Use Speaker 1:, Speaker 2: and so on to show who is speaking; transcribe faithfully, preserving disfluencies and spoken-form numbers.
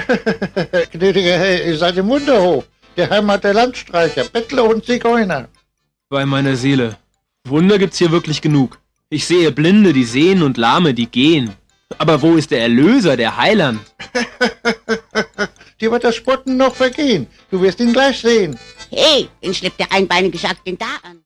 Speaker 1: Gnädiger Herr, ihr seid im Wunderhof, der Heimat der Landstreicher, Bettler und Zigeuner.
Speaker 2: Bei meiner Seele. Wunder gibt's hier wirklich genug. Ich sehe Blinde, die sehen, und Lahme, die gehen. Aber wo ist der Erlöser, der Heiland?
Speaker 1: Dir wird das Spotten noch vergehen. Du wirst ihn gleich sehen.
Speaker 3: Hey, wen schleppt der einbeinige Jacques denn da an?